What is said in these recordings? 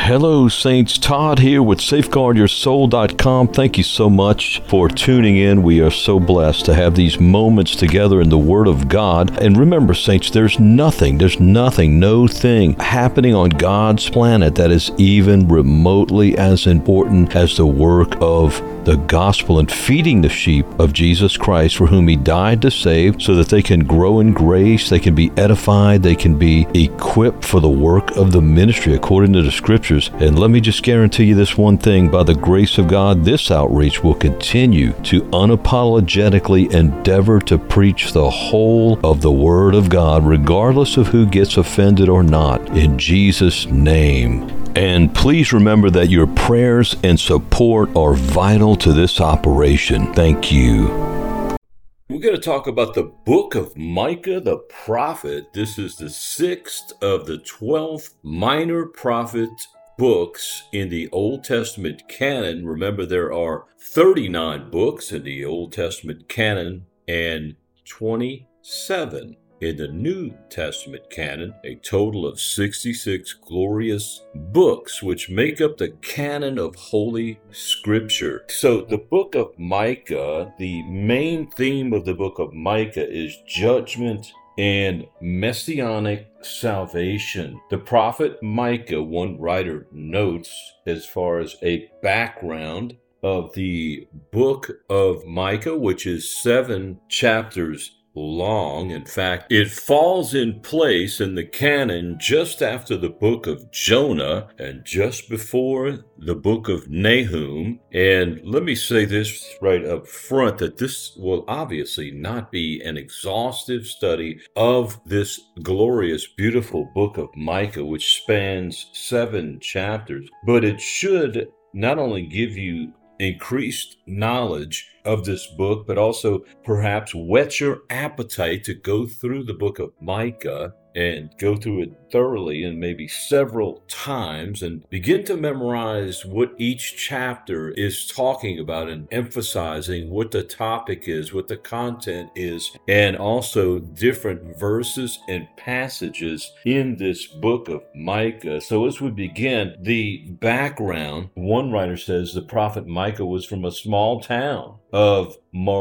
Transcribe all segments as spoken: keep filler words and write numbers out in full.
Hello, Saints. Todd here with Safeguard Your Soul dot com. Thank you so much for tuning in. We are so blessed to have these moments together in the Word of God. And remember, Saints, there's nothing, there's nothing, no thing happening on God's planet that is even remotely as important as the work of the gospel and feeding the sheep of Jesus Christ, for whom He died to save, so that they can grow in grace, they can be edified, they can be equipped for the work of the ministry according to the Scriptures. And let me just guarantee you this one thing: by the grace of God, this outreach will continue to unapologetically endeavor to preach the whole of the Word of God, regardless of who gets offended or not, in Jesus' name. And please remember that your prayers and support are vital to this operation. Thank you. We're going to talk about the book of Micah the prophet. This is the sixth of the twelve minor prophet books in the Old Testament canon. Remember, there are thirty-nine books in the Old Testament canon and twenty-seven in the New Testament canon, a total of sixty-six glorious books which make up the canon of Holy Scripture. So the book of Micah, the main theme of the book of Micah is judgment and messianic salvation. The prophet Micah, one writer notes, as far as a background of the book of Micah, which is seven chapters long. In fact, it falls in place in the canon just after the book of Jonah and just before the book of Nahum. And let me say this right up front, that this will obviously not be an exhaustive study of this glorious, beautiful book of Micah, which spans seven chapters, but it should not only give you increased knowledge of this book, but also perhaps whet your appetite to go through the book of Micah and go through it thoroughly and maybe several times and begin to memorize what each chapter is talking about and emphasizing what the topic is, what the content is, and also different verses and passages in this book of Micah. So as we begin, the background, one writer says the prophet Micah was from a small town of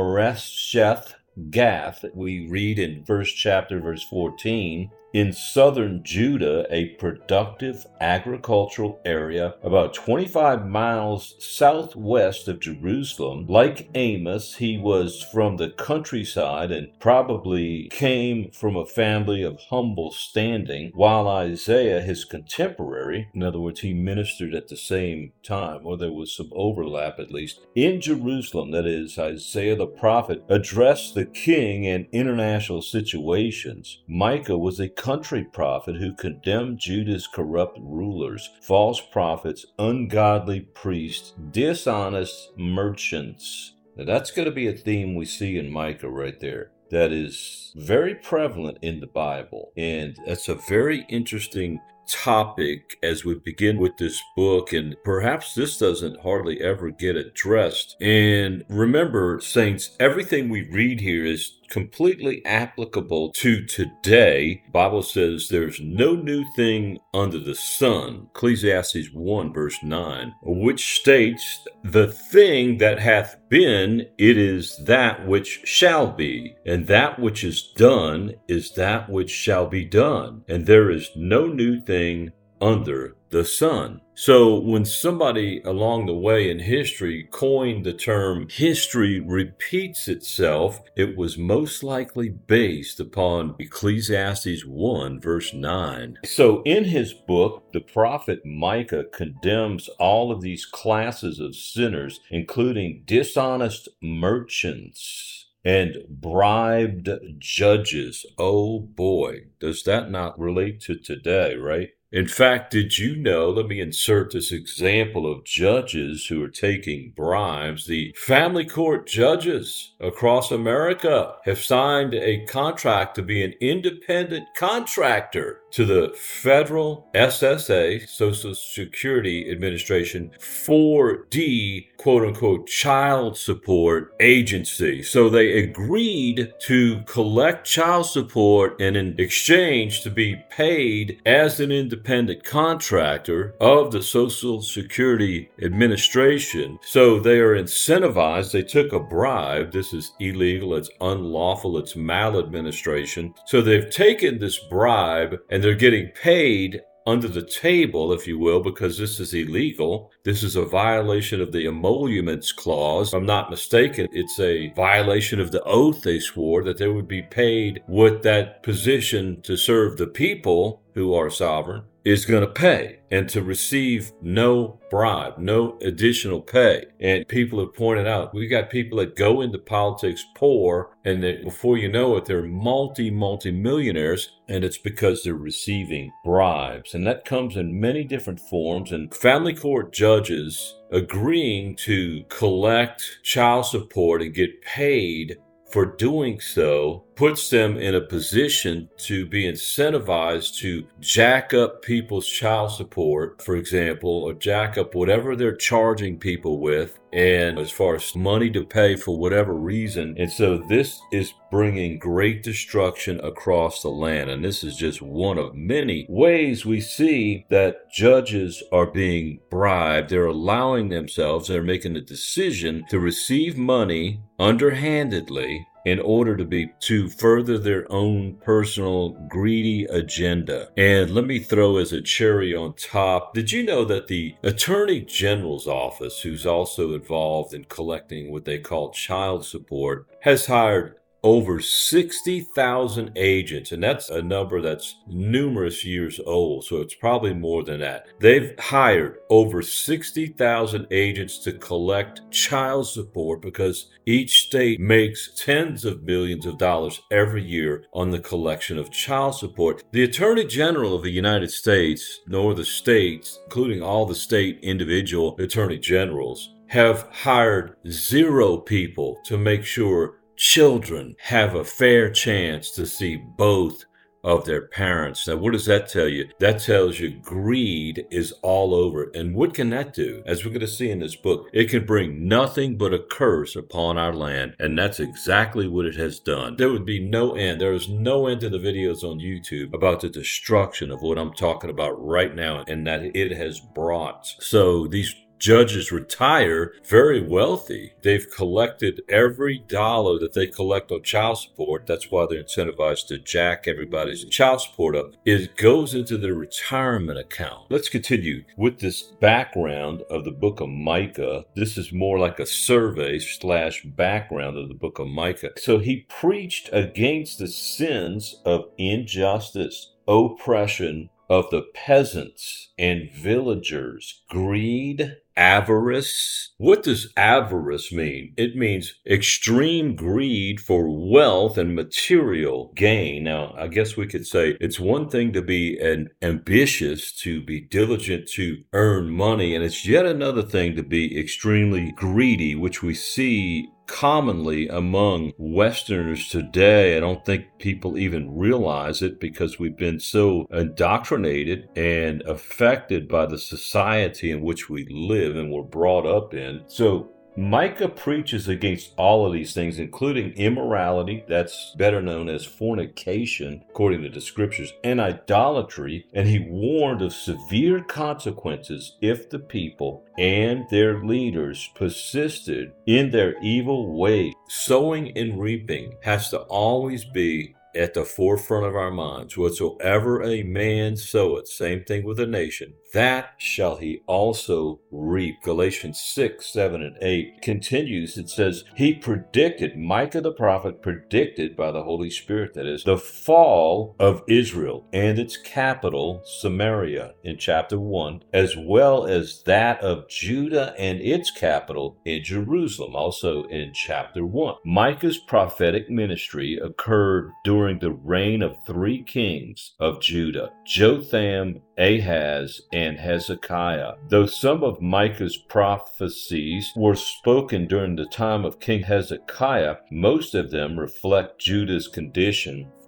Moresheth Gath. We read in first chapter, verse fourteen, in southern Judah, a productive agricultural area about twenty-five miles southwest of Jerusalem. Like Amos, he was from the countryside and probably came from a family of humble standing, while Isaiah, his contemporary, in other words, he ministered at the same time, or there was some overlap at least, in Jerusalem. That is, Isaiah the prophet addressed the king and international situations. Micah was a country prophet who condemned Judah's corrupt rulers, false prophets, ungodly priests, dishonest merchants. Now that's going to be a theme we see in Micah right there. That is very prevalent in the Bible. And that's a very interesting topic as we begin with this book, and perhaps this doesn't hardly ever get addressed. And remember, Saints, everything we read here is completely applicable to today. The Bible says there's no new thing under the sun. Ecclesiastes one verse nine, which states, the thing that hath been, it is that which shall be, and that which is done is that which shall be done, and there is no new thing under the sun. So when somebody along the way in history coined the term history repeats itself, it was most likely based upon Ecclesiastes one verse nine. So in his book, the prophet Micah condemns all of these classes of sinners, including dishonest merchants and bribed judges. Oh boy, does that not relate to today, right? In fact, did you know, let me insert this example of judges who are taking bribes. The family court judges across America have signed a contract to be an independent contractor to the federal S S A, Social Security Administration, four D, quote-unquote, child support agency. So they agreed to collect child support and in exchange to be paid as an independent independent contractor of the Social Security Administration. So they are incentivized. They took a bribe. This is illegal. It's unlawful. It's maladministration. So they've taken this bribe and they're getting paid under the table, if you will, because this is illegal. This is a violation of the emoluments clause. If I'm not mistaken, it's a violation of the oath they swore that they would be paid what that position to serve the people who are sovereign is going to pay, and to receive no bribe, no additional pay. And people have pointed out, we got people that go into politics poor, and they, before you know it, they're multi, multi-millionaires, and it's because they're receiving bribes. And that comes in many different forms, and family court judges agreeing to collect child support and get paid for doing so puts them in a position to be incentivized to jack up people's child support, for example, or jack up whatever they're charging people with, and as far as money to pay for whatever reason. And so this is bringing great destruction across the land. And this is just one of many ways we see that judges are being bribed. They're allowing themselves, they're making a decision to receive money underhandedly in order to be to further their own personal greedy agenda. And let me throw as a cherry on top, did you know that the Attorney General's office, who's also involved in collecting what they call child support, has hired over sixty thousand agents, and that's a number that's numerous years old, so it's probably more than that. They've hired over sixty thousand agents to collect child support because each state makes tens of millions of dollars every year on the collection of child support. The Attorney General of the United States, nor the states, including all the state individual attorney generals, have hired zero people to make sure children have a fair chance to see both of their parents. Now, what does that tell you? That tells you greed is all over. And what can that do? As we're going to see in this book, it can bring nothing but a curse upon our land. And that's exactly what it has done. There would be no end. There is no end to the videos on YouTube about the destruction of what I'm talking about right now and that it has brought. So these judges retire very wealthy. They've collected every dollar that they collect on child support. That's why they're incentivized to jack everybody's child support up. It goes into their retirement account. Let's continue with this background of the book of Micah. This is more like a survey slash background of the book of Micah. So he preached against the sins of injustice, oppression of the peasants and villagers, greed, avarice. What does avarice mean? It means extreme greed for wealth and material gain. Now, I guess we could say it's one thing to be an ambitious, to be diligent to earn money, and it's yet another thing to be extremely greedy, which we see commonly among Westerners today. I don't think people even realize it because we've been so indoctrinated and affected by the society in which we live and were brought up in. So Micah preaches against all of these things, including immorality, that's better known as fornication, according to the scriptures, and idolatry, and he warned of severe consequences if the people and their leaders persisted in their evil ways. Sowing and reaping has to always be at the forefront of our minds. Whatsoever a man soweth, same thing with a nation, that shall he also reap. Galatians six, seven, and eight continues. It says, he predicted, Micah the prophet predicted by the Holy Spirit, that is, the fall of Israel and its capital, Samaria, in chapter one, as well as that of Judah and its capital in Jerusalem, also in chapter one. Micah's prophetic ministry occurred during during the reign of three kings of Judah, Jotham, Ahaz, and Hezekiah. Though some of Micah's prophecies were spoken during the time of King Hezekiah, most of them reflect Judah's condition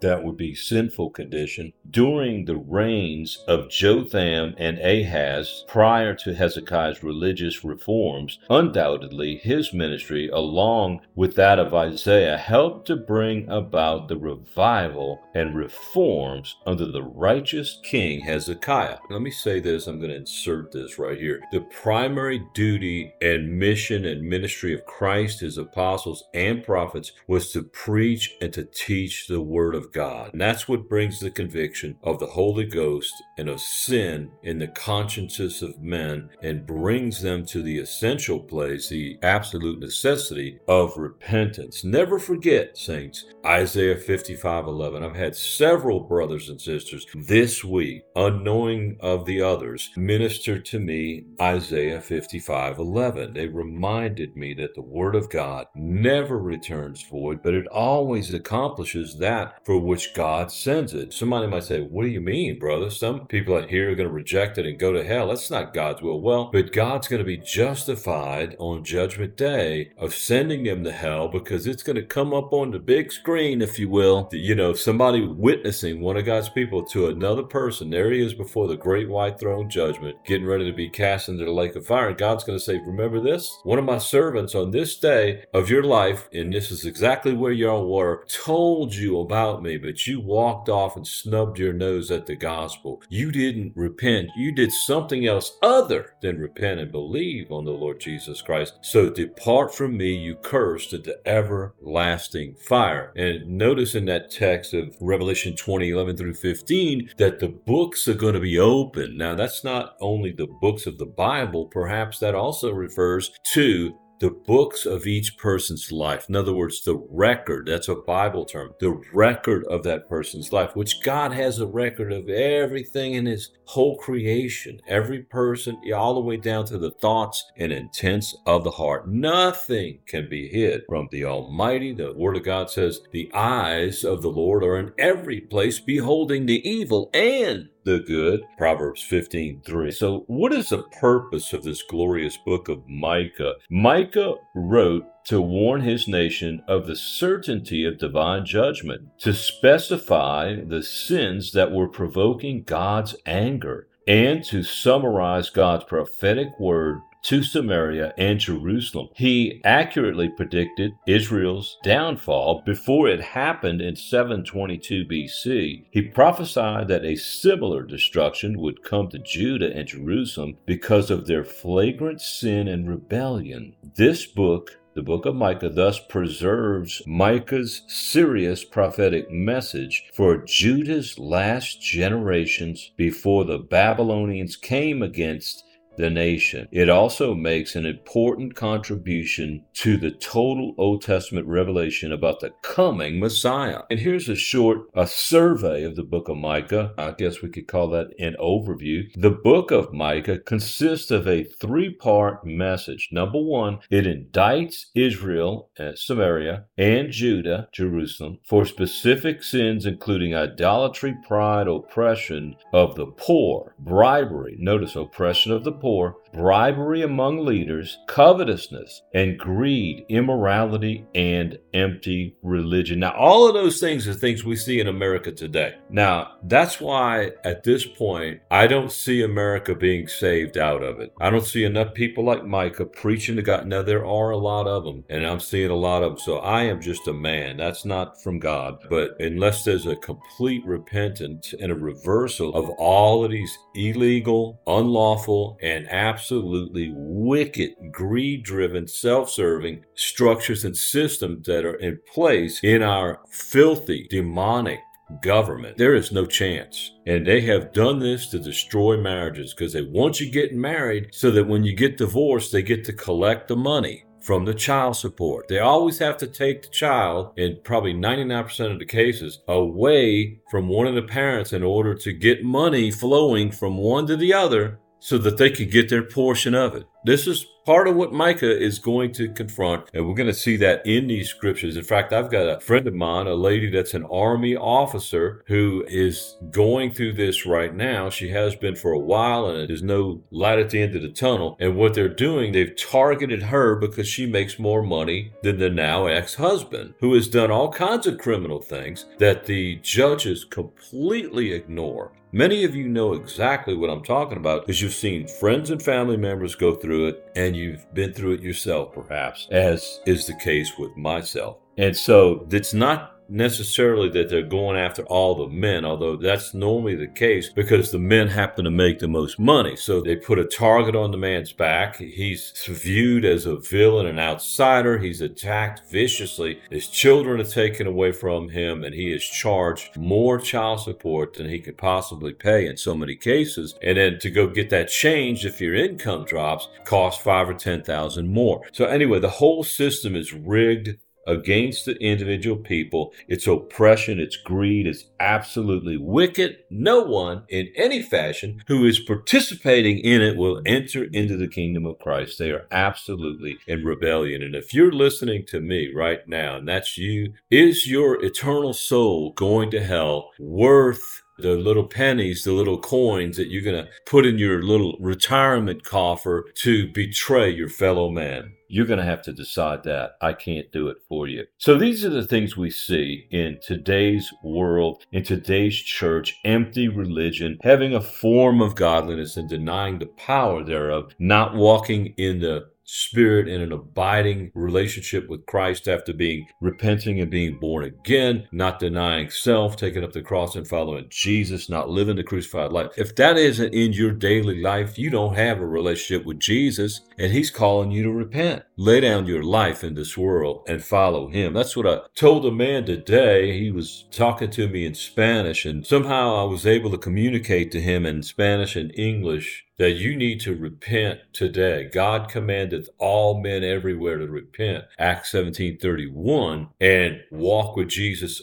that would be sinful condition. During the reigns of Jotham and Ahaz, prior to Hezekiah's religious reforms, undoubtedly his ministry, along with that of Isaiah, helped to bring about the revival and reforms under the righteous King Hezekiah. Let me say this, I'm going to insert this right here. The primary duty and mission and ministry of Christ, his apostles, and prophets was to preach and to teach the Word of God. And that's what brings the conviction of the Holy Ghost and of sin in the consciences of men and brings them to the essential place, the absolute necessity of repentance. Never forget, saints, Isaiah fifty-five eleven. I've had several brothers and sisters this week, unknowing of the others, minister to me Isaiah fifty-five eleven. They reminded me that the Word of God never returns void, but it always accomplishes that for which God sends it. Somebody might say, what do you mean, brother? Some people out here are going to reject it and go to hell. That's not God's will. Well, but God's going to be justified on Judgment Day of sending them to hell because it's going to come up on the big screen, if you will. You know, somebody witnessing one of God's people to another person. There he is before the great white throne judgment, getting ready to be cast into the lake of fire. And God's going to say, remember this? One of my servants on this day of your life, and this is exactly where y'all were, told you about me, but you walked off and snubbed your nose at the gospel. You didn't repent. You did something else other than repent and believe on the Lord Jesus Christ. So depart from me, you cursed, into everlasting fire. And notice in that text of Revelation twenty, eleven through fifteen, that the books are going to be open. Now, that's not only the books of the Bible, perhaps that also refers to the books of each person's life. In other words, the record, that's a Bible term, the record of that person's life, which God has a record of everything in his whole creation, every person, all the way down to the thoughts and intents of the heart. Nothing can be hid from the Almighty. The Word of God says, the eyes of the Lord are in every place, beholding the evil and the good. Proverbs fifteen three. So what is the purpose of this glorious book of Micah? Micah wrote to warn his nation of the certainty of divine judgment, to specify the sins that were provoking God's anger, and to summarize God's prophetic word to Samaria and Jerusalem. He accurately predicted Israel's downfall before it happened in seven twenty-two B C. He prophesied that a similar destruction would come to Judah and Jerusalem because of their flagrant sin and rebellion. This book, the book of Micah, thus preserves Micah's serious prophetic message for Judah's last generations before the Babylonians came against the nation. It also makes an important contribution to the total Old Testament revelation about the coming Messiah. And here's a short a survey of the book of Micah. I guess we could call that an overview. The book of Micah consists of a three-part message. Number one, it indicts Israel, uh, Samaria, and Judah, Jerusalem, for specific sins including idolatry, pride, oppression of the poor, bribery, notice oppression of the poor, Poor, bribery among leaders, covetousness, and greed, immorality, and empty religion. Now, all of those things are things we see in America today. Now, that's why at this point, I don't see America being saved out of it. I don't see enough people like Micah preaching to God. Now, there are a lot of them, and I'm seeing a lot of them. So I am just a man. That's not from God. But unless there's a complete repentance and a reversal of all of these illegal, unlawful, and and absolutely wicked, greed-driven, self-serving structures and systems that are in place in our filthy, demonic government, there is no chance. And they have done this to destroy marriages because they want you getting married so that when you get divorced, they get to collect the money from the child support. They always have to take the child, in probably ninety-nine percent of the cases, away from one of the parents in order to get money flowing from one to the other, so that they could get their portion of it. This is part of what Micah is going to confront, and we're going to see that in these scriptures. In fact, I've got a friend of mine, a lady that's an Army officer, who is going through this right now. She has been for a while, and there's no light at the end of the tunnel. And what they're doing, they've targeted her because she makes more money than the now ex-husband, who has done all kinds of criminal things that the judges completely ignore. Many of you know exactly what I'm talking about because you've seen friends and family members go through it, and you've been through it yourself, perhaps, as is the case with myself. And so it's not necessarily that they're going after all the men, although that's normally the case because the men happen to make the most money. So they put a target on the man's back. He's viewed as a villain, an outsider. He's attacked viciously. His children are taken away from him, and he is charged more child support than he could possibly pay in so many cases. And then to go get that changed, if your income drops, costs five or ten thousand more. So anyway, the whole system is rigged against the individual people. It's oppression, it's greed, it's absolutely wicked. No one in any fashion who is participating in it will enter into the kingdom of Christ. They are absolutely in rebellion. And if you're listening to me right now, and that's you, is your eternal soul going to hell worth the little pennies, the little coins that you're going to put in your little retirement coffer to betray your fellow man? You're going to have to decide that. I can't do it for you. So these are the things we see in today's world, in today's church: empty religion, having a form of godliness and denying the power thereof, not walking in the Spirit in an abiding relationship with Christ after being repenting and being born again, not denying self, taking up the cross and following Jesus, not living the crucified life. If that isn't in your daily life, you don't have a relationship with Jesus, and he's calling you to repent. Lay down your life in this world and follow him. That's what I told a man today. He was talking to me in Spanish, and somehow I was able to communicate to him in Spanish and English that you need to repent today. God commandeth all men everywhere to repent, Acts seventeen thirty-one, and walk with Jesus,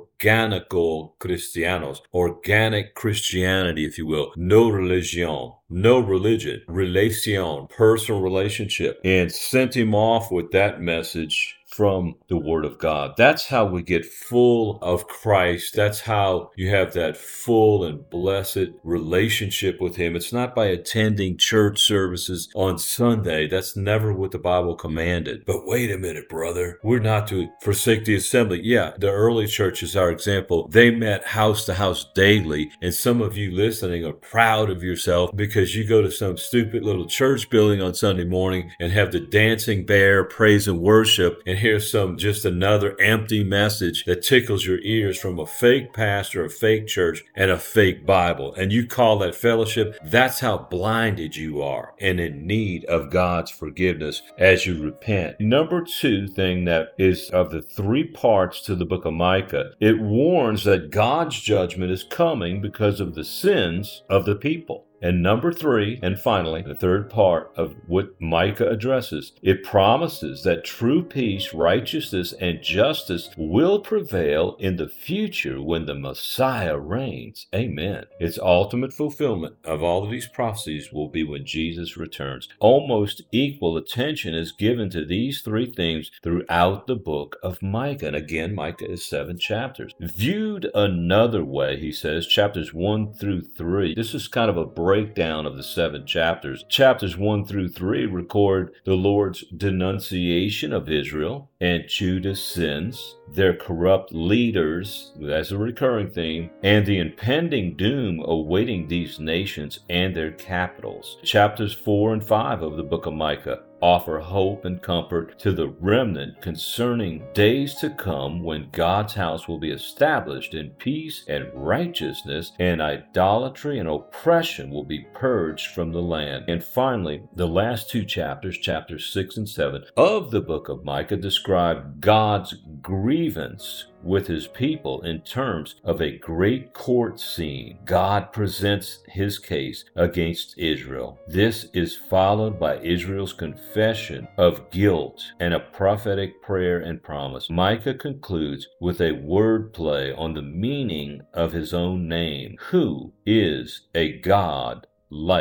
organico Cristianos, organic Christianity, if you will. No religion, no religion, relacion, personal relationship, and sent him off with that message from the Word of God. That's how we get full of Christ. That's how you have that full and blessed relationship with him. It's not by attending church services on Sunday. That's never what the Bible commanded. But wait a minute, brother. We're not to forsake the assembly. Yeah, the early church is our example. They met house to house daily, and some of you listening are proud of yourself because you go to some stupid little church building on Sunday morning and have the dancing bear, praise and worship, and here's some just another empty message that tickles your ears from a fake pastor, a fake church, and a fake Bible. And you call that fellowship? That's how blinded you are and in need of God's forgiveness as you repent. Number two thing that is of the three parts to the book of Micah, it warns that God's judgment is coming because of the sins of the people. And number three, and finally, the third part of what Micah addresses, it promises that true peace, righteousness, and justice will prevail in the future when the Messiah reigns. Amen. Its ultimate fulfillment of all of these prophecies will be when Jesus returns. Almost equal attention is given to these three themes throughout the book of Micah. And again, Micah is seven chapters. Viewed another way, he says, chapters one through three. This is kind of a breakdown of the seven chapters. Chapters one through three record the Lord's denunciation of Israel and Judah's sins, their corrupt leaders, that's a recurring theme, and the impending doom awaiting these nations and their capitals. Chapters four and five of the book of Micah offer hope and comfort to the remnant concerning days to come when God's house will be established in peace and righteousness, and idolatry and oppression will be purged from the land. And finally, the last two chapters, chapters six and seven of the book of Micah, describe God's grievance with his people in terms of a great court scene. God presents his case against Israel. This is followed by Israel's confession of guilt and a prophetic prayer and promise. Micah concludes with a wordplay on the meaning of his own name. Who is a God like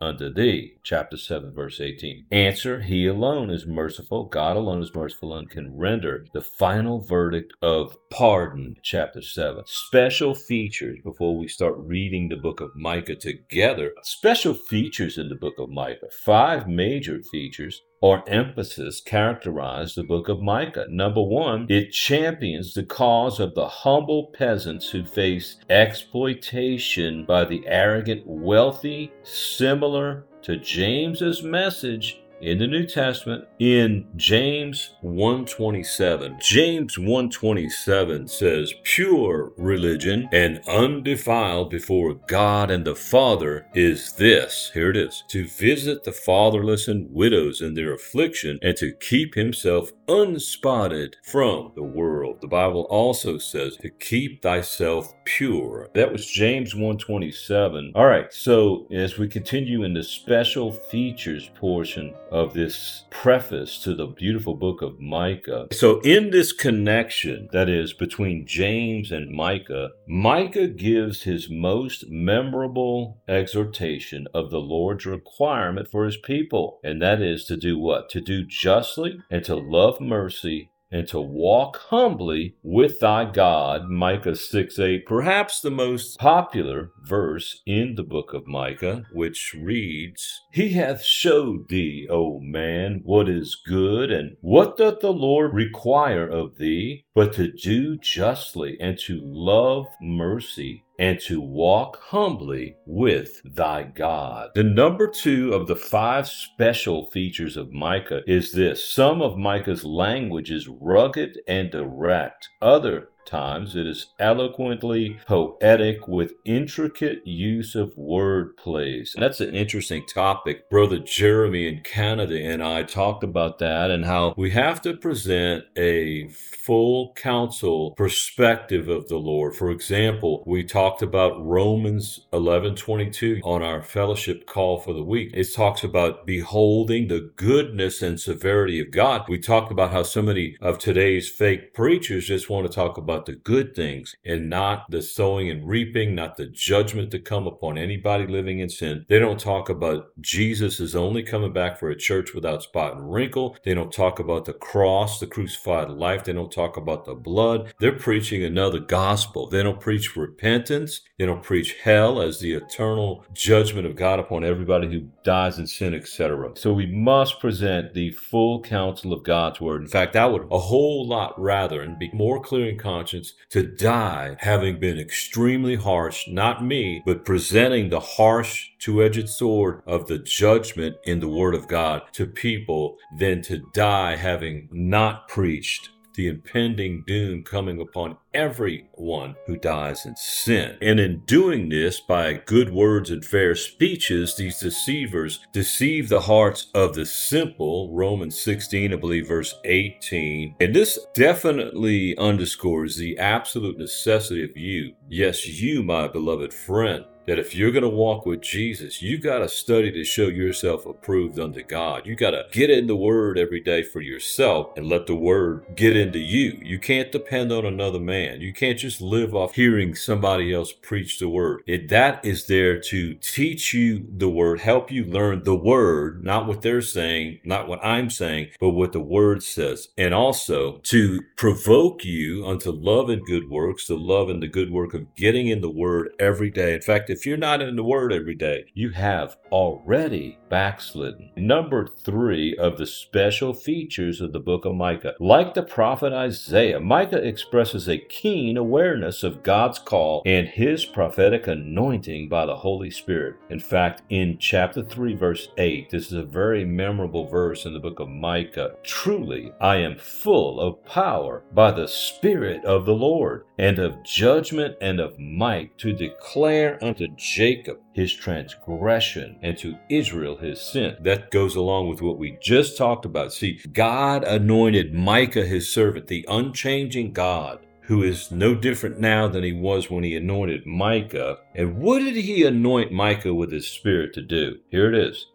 unto thee. Chapter seven, verse eighteen. Answer, he alone is merciful. God alone is merciful and can render the final verdict of pardon. Chapter seven. Special features before we start reading the book of Micah together. Special features in the book of Micah. Five major features or emphasis characterize the book of Micah. Number one, it champions the cause of the humble peasants who face exploitation by the arrogant wealthy, similar to James's message in the New Testament in James one twenty-seven. James one twenty-seven says, pure religion and undefiled before God and the Father is this. Here it is. To visit the fatherless and widows in their affliction and to keep himself unspotted from the world. The Bible also says to keep thyself pure. That was James one twenty-seven. All right, so as we continue in the special features portion of this preface to the beautiful book of Micah. So in this connection that is between James and Micah, Micah gives his most memorable exhortation of the Lord's requirement for his people. And that is to do what? To do justly and to love mercy and to walk humbly with thy God, Micah six eight, perhaps the most popular verse in the book of Micah, which reads, He hath showed thee, O man, what is good, and what doth the Lord require of thee, but to do justly, and to love mercy, and to walk humbly with thy God. The number two of the five special features of Micah is this. Some of Micah's language is rugged and direct. Other times it is eloquently poetic with intricate use of word plays. And that's an interesting topic. Brother Jeremy in Canada and I talked about that and how we have to present a full counsel perspective of the Lord. For example, we talked about Romans eleven twenty-two on our fellowship call for the week. It talks about beholding the goodness and severity of God. We talked about how so many of today's fake preachers just want to talk about the good things and not the sowing and reaping, not the judgment to come upon anybody living in sin. They don't talk about Jesus is only coming back for a church without spot and wrinkle. They don't talk about the cross, the crucified life. They don't talk about the blood. They're preaching another gospel. They don't preach repentance. They don't preach hell as the eternal judgment of God upon everybody who dies in sin, et cetera. So we must present the full counsel of God's word. In fact, I would a whole lot rather and be more clear in conscience to die having been extremely harsh, not me, but presenting the harsh two-edged sword of the judgment in the word of God to people than to die having not preached the impending doom coming upon everyone who dies in sin. And in doing this, by good words and fair speeches, these deceivers deceive the hearts of the simple. Romans sixteen, I believe, verse eighteen. And this definitely underscores the absolute necessity of you, yes, you, my beloved friend, that if you're going to walk with Jesus, you got to study to show yourself approved unto God. You got to get in the word every day for yourself and let the word get into you. You can't depend on another man. You can't just live off hearing somebody else preach the word. It, that is there to teach you the word, help you learn the word, not what they're saying, not what I'm saying, but what the word says. And also to provoke you unto love and good works, the love and the good work of getting in the word every day. In fact, if you're not in the word every day, you have already backslidden. Number three of the special features of the book of Micah. Like the prophet Isaiah, Micah expresses a keen awareness of God's call and his prophetic anointing by the Holy Spirit. In fact, in chapter three, verse eight, this is a very memorable verse in the book of Micah. Truly, I am full of power by the Spirit of the Lord, and of judgment and of might, to declare unto Jacob his transgression and to Israel his sin. That goes along with what we just talked about. See, God anointed Micah his servant, the unchanging God, who is no different now than he was when he anointed Micah. And what did he anoint Micah with his spirit to do? Here it is.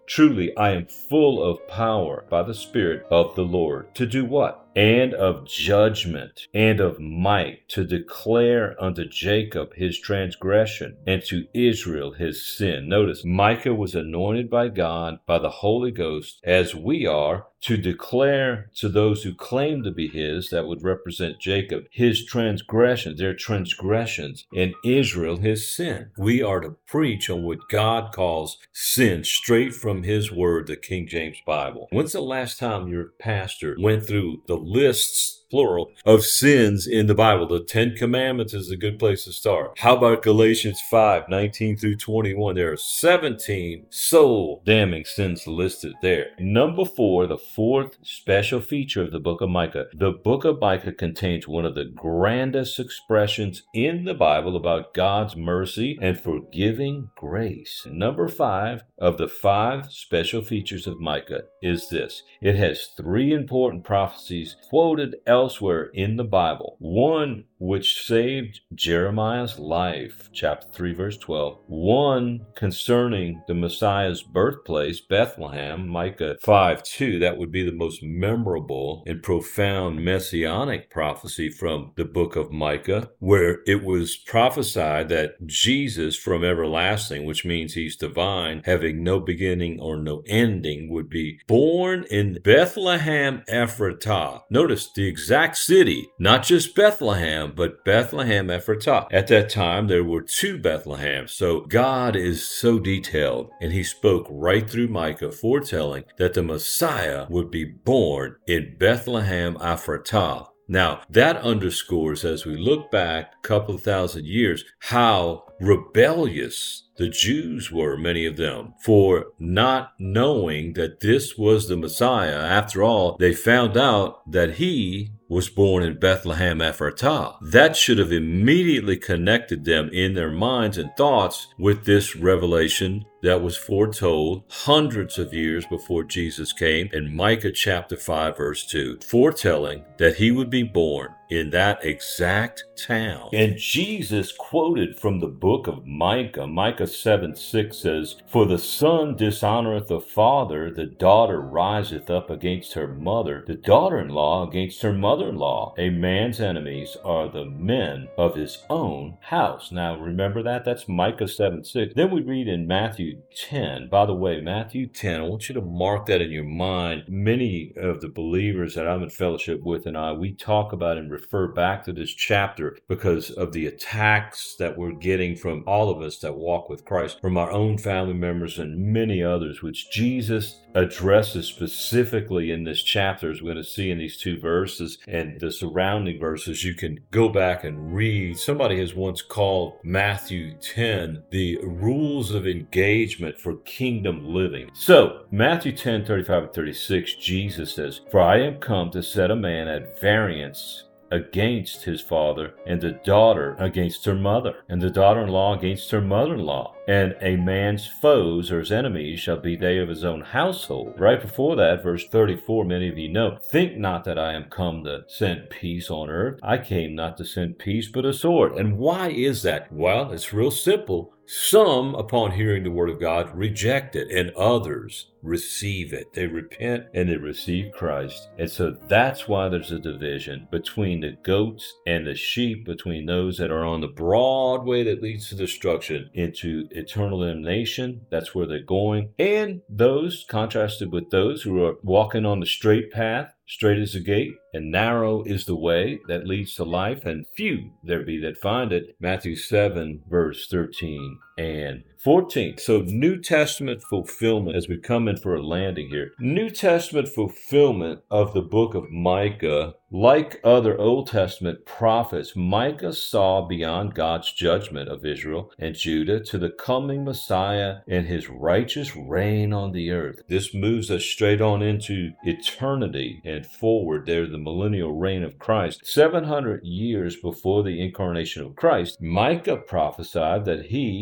Truly, I am full of power by the Spirit of the Lord. To do what? And of judgment, and of might, to declare unto Jacob his transgression, and to Israel his sin. Notice, Micah was anointed by God, by the Holy Ghost, as we are, to declare to those who claim to be his, that would represent Jacob, his transgressions, their transgressions, and Israel his sin. We are to preach on what God calls sin, straight from his word, the King James Bible. When's the last time your pastor went through the lists, plural, of sins in the Bible? The Ten Commandments is a good place to start. How about Galatians five, nineteen through twenty-one? There are seventeen soul damning sins listed there. Number four, the fourth special feature of the book of Micah. The book of Micah contains one of the grandest expressions in the Bible about God's mercy and forgiving grace. Number five of the five special features of Micah is this. It has three important prophecies quoted elsewhere in the Bible. One which saved Jeremiah's life, chapter three, verse twelve. One concerning the Messiah's birthplace, Bethlehem, Micah five two. That would be the most memorable and profound messianic prophecy from the book of Micah, where it was prophesied that Jesus from everlasting, which means he's divine, having no beginning or no ending, would be born in Bethlehem Ephratah. Notice the exact city, not just Bethlehem, but Bethlehem Ephratah. At that time, there were two Bethlehems. So God is so detailed, and he spoke right through Micah, foretelling that the Messiah would be born in Bethlehem Ephratah. Now, that underscores, as we look back a couple of thousand years, how rebellious the Jews were, many of them, for not knowing that this was the Messiah. After all, they found out that he was born in Bethlehem Ephratah. That should have immediately connected them in their minds and thoughts with this revelation that was foretold hundreds of years before Jesus came in Micah chapter five, verse two, foretelling that he would be born in that exact town. And Jesus quoted from the book of Micah. Micah seven six says, For the son dishonoreth the father, the daughter riseth up against her mother, the daughter-in-law against her mother-in-law. A man's enemies are the men of his own house. Now remember that? That's Micah seven six. Then we read in Matthew ten. By the way, Matthew ten, I want you to mark that in your mind. Many of the believers that I'm in fellowship with and I, we talk about and refer back to this chapter because of the attacks that we're getting from all of us that walk with Christ, from our own family members and many others, which Jesus addresses specifically in this chapter, as we're going to see in these two verses and the surrounding verses. You can go back and read. Somebody has once called Matthew ten the rules of engagement for kingdom living. So, Matthew ten, thirty-five and thirty-six, Jesus says, For I am come to set a man at variance against his father, and the daughter against her mother, and the daughter-in-law against her mother-in-law. And a man's foes or his enemies shall be they of his own household. Right before that, verse thirty-four, many of you know, Think not that I am come to send peace on earth. I came not to send peace, but a sword. And why is that? Well, it's real simple. Some, upon hearing the word of God, reject it, and others receive it. They repent and they receive Christ. And so that's why there's a division between the goats and the sheep, between those that are on the broad way that leads to destruction into eternal damnation. That's where they're going. And those contrasted with those who are walking on the straight path. Straight is the gate, and narrow is the way that leads to life, and few there be that find it. Matthew seven, verse thirteen and fourteen. So New Testament fulfillment, as we come in for a landing here. New Testament fulfillment of the book of Micah. Like other Old Testament prophets, Micah saw beyond God's judgment of Israel and Judah to the coming Messiah and his righteous reign on the earth. This moves us straight on into eternity and forward there, the millennial reign of Christ. seven hundred years before the incarnation of Christ, Micah prophesied that he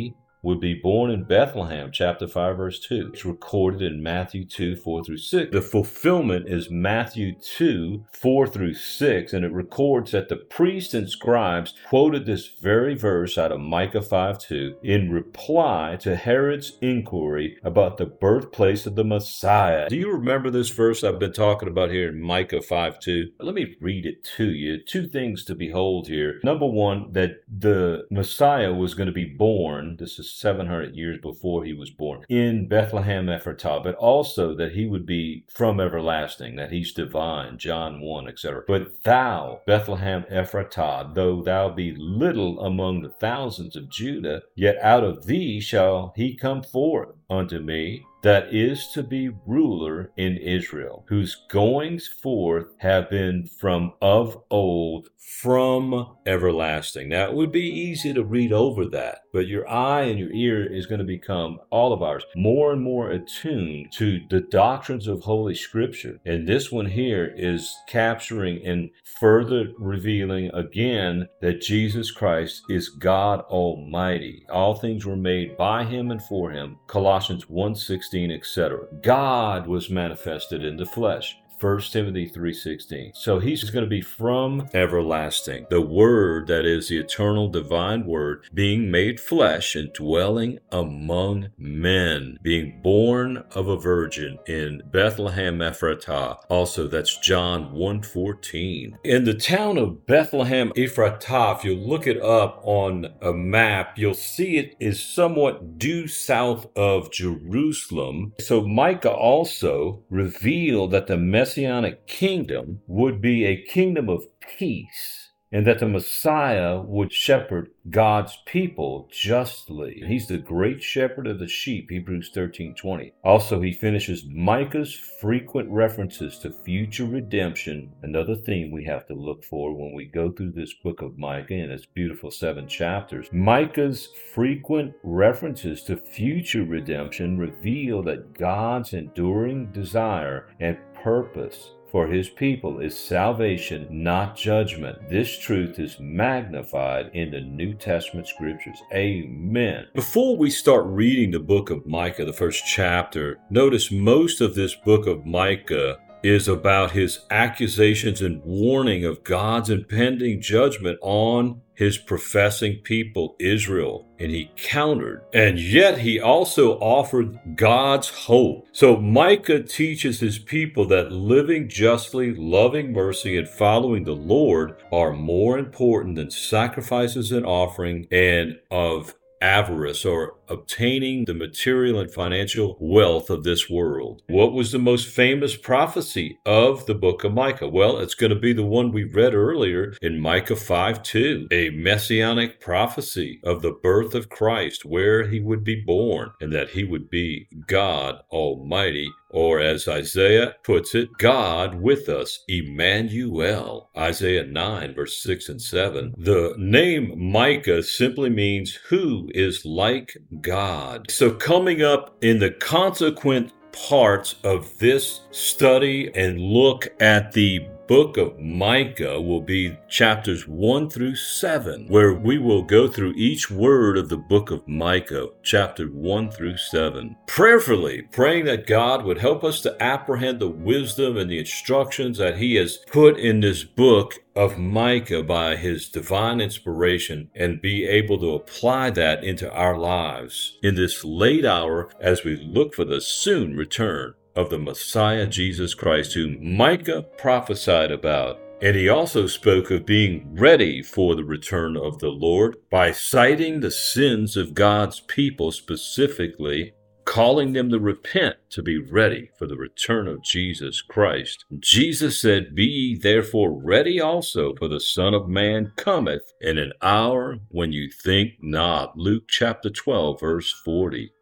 would be born in Bethlehem, chapter five, verse two. It's recorded in Matthew two, four through six. The fulfillment is Matthew two, four through six, and it records that the priests and scribes quoted this very verse out of Micah five, two in reply to Herod's inquiry about the birthplace of the Messiah. Do you remember this verse I've been talking about here in Micah five, two? Let me read it to you. Two things to behold here. Number one, that the Messiah was going to be born, this is seven hundred years before he was born, in Bethlehem Ephratah, but also that he would be from everlasting, that he's divine, John one, et cetera. But thou, Bethlehem Ephratah, though thou be little among the thousands of Judah, yet out of thee shall he come forth unto me, that is to be ruler in Israel, whose goings forth have been from of old, from everlasting. Now, it would be easy to read over that, but your eye and your ear is going to become, all of ours, more and more attuned to the doctrines of Holy Scripture. And this one here is capturing and further revealing again that Jesus Christ is God Almighty. All things were made by him and for him. Colossians one sixteen, et cetera. God was manifested in the flesh. First Timothy three sixteen. So he's going to be from everlasting. The Word, that is the eternal divine Word, being made flesh and dwelling among men, being born of a virgin in Bethlehem Ephratah. Also, that's John one fourteen. In the town of Bethlehem Ephratah, if you look it up on a map, you'll see it is somewhat due south of Jerusalem. So Micah also revealed that the Messianic kingdom would be a kingdom of peace, and that the Messiah would shepherd God's people justly. He's the great shepherd of the sheep, Hebrews thirteen twenty. Also, he finishes Micah's frequent references to future redemption, another theme we have to look for when we go through this book of Micah in its beautiful seven chapters. Micah's frequent references to future redemption reveal that God's enduring desire and purpose for his people is salvation, not judgment. This truth is magnified in the New Testament scriptures. Amen. Before we start reading the book of Micah, the first chapter, notice most of this book of Micah is about his accusations and warning of God's impending judgment on his professing people, Israel. And he countered. And yet he also offered God's hope. So Micah teaches his people that living justly, loving mercy, and following the Lord are more important than sacrifices and offering and of avarice, or obtaining the material and financial wealth of this world. What was the most famous prophecy of the book of Micah? Well, it's going to be the one we read earlier in Micah five two, a messianic prophecy of the birth of Christ, where he would be born, and that he would be God Almighty, or as Isaiah puts it, God with us, Emmanuel. Isaiah nine, verse six and seven. The name Micah simply means who is like God. So coming up in the consequent parts of this study and look at the book of Micah will be chapters one through seven, where we will go through each word of the book of Micah, chapter one through seven. Prayerfully, praying that God would help us to apprehend the wisdom and the instructions that he has put in this book of Micah by his divine inspiration, and be able to apply that into our lives in this late hour as we look for the soon return of the Messiah Jesus Christ, whom Micah prophesied about. And he also spoke of being ready for the return of the Lord by citing the sins of God's people, specifically calling them to repent, to be ready for the return of Jesus Christ. Jesus said, "Be ye therefore ready also, for the Son of Man cometh in an hour when you think not." Luke chapter twelve, verse forty.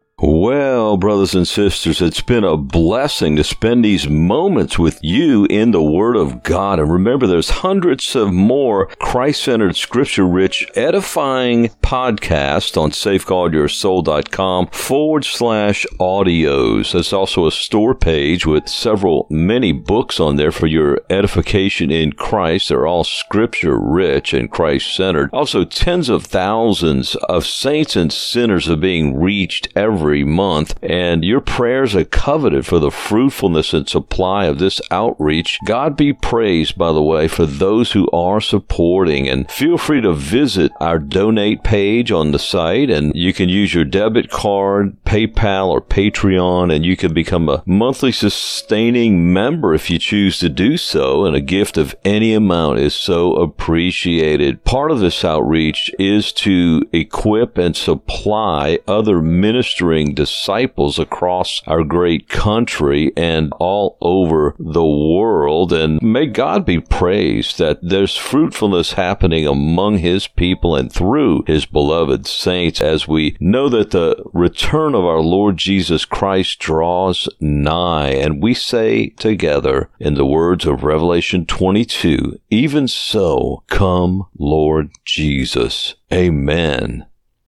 Well, brothers and sisters, it's been a blessing to spend these moments with you in the Word of God. And remember, there's hundreds of more Christ-centered, scripture-rich, edifying podcasts on safeguardyoursoul.com forward slash audios. There's also a store page with several, many books on there for your edification in Christ. They're all scripture-rich and Christ-centered. Also, tens of thousands of saints and sinners are being reached every month, and your prayers are coveted for the fruitfulness and supply of this outreach. God be praised, by the way, for those who are supporting, and feel free to visit our donate page on the site, and you can use your debit card, PayPal, or Patreon, and you can become a monthly sustaining member if you choose to do so, and a gift of any amount is so appreciated. Part of this outreach is to equip and supply other ministering disciples across our great country and all over the world. And may God be praised that there's fruitfulness happening among His people and through His beloved saints, as we know that the return of our Lord Jesus Christ draws nigh. And we say together, in the words of Revelation twenty-two, even so, come, Lord Jesus. Amen